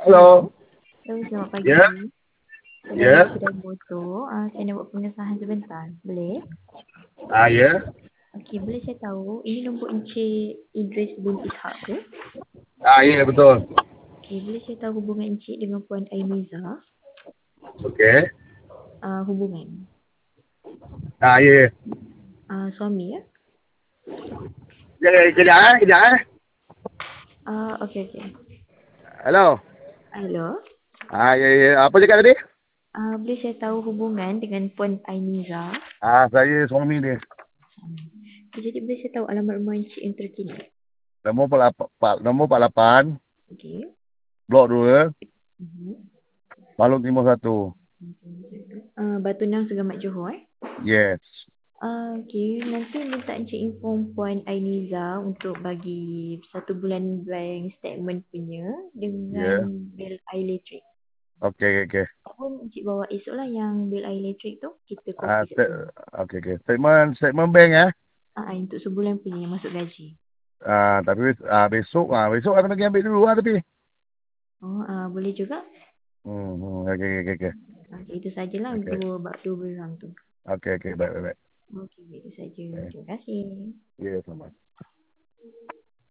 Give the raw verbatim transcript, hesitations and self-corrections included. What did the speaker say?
Halo. Halo, selamat Ya, pagi. Saya dari ya. kedai motor. Ah, saya nak buat pengesahan sebentar. Boleh? Ah, ya. Okey, boleh saya tahu ini nombor Encik Idris bin Ishak ke? Ah, ya, betul. Okey, boleh saya tahu hubungan Encik dengan Puan Ainiza? Okey. Ah, hubungan. Ah, ya, ya. Ah, suami ya? Kejap, kejap, eh. Kejap, eh. Ah, okey okey. Hello. Hello. Ah, ya, ya. Apa cakap tadi? Ah, boleh saya tahu hubungan dengan Puan Ainiza? Ah, saya suami dia. Okay, jadi boleh saya tahu alamat rumah Encik yang terkini? Nombor empat lapan, nombor empat lapan, Okey. blok dua, Mhm. Balong Timur satu. Ah, Batu Nang Segamat Johor eh? Yes. Ah, Okey, nanti minta Encik inform Puan Ainiza untuk bagi satu bulan bank statement punya dengan Ya. bil air elektrik. Okey, okey, okey. Pun Encik bawa esok lah yang bil air elektrik tu, kita Ah, copy kat sta- sini. okey, okey. Statement, statement bank, eh. Ah, ah, untuk sebulan punya yang masuk gaji. Ah, tapi ah, besok, ah, besok akan pergi ambil dulu lah tapi. Oh, ah, boleh juga. Hmm, hmm. Okey, okey, okey. Okey, itu sajalah Okey. dua bab dua barang tu. Okey, okey. Baik, baik, baik. Okey, itu saja. Okay. Terima kasih. Ya, selamat.